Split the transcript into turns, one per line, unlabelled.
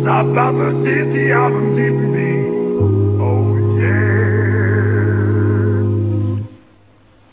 Stop by the city, I'm leaving me. Oh,